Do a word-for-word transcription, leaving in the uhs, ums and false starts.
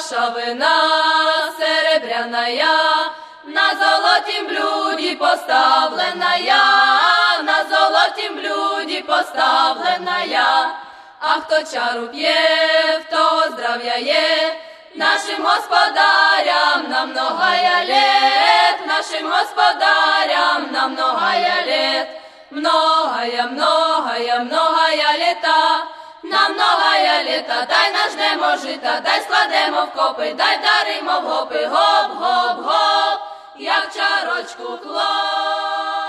наша вина серебряная, на золотім блюді поставленая, на золотім блюді поставленая. А хто чару п'є, в того здрав'я є, нашим господарям на многая лет, нашим господарям на многая лет. Многая, многая, многая літа, на многая літа, дай нажнемо жита, дай складемо в копи, дай даримо в гопи, гоп, гоп, гоп, як чарочку хлоп.